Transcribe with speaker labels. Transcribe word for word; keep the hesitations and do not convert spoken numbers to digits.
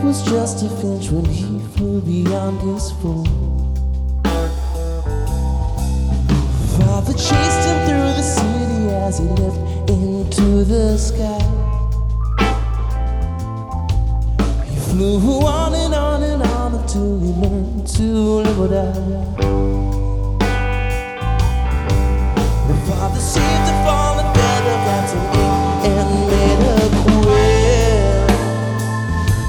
Speaker 1: was just a finch when he flew beyond his foal. Father chased him through the city as he lived into the sky. He flew on and on and on until he learned to live or die.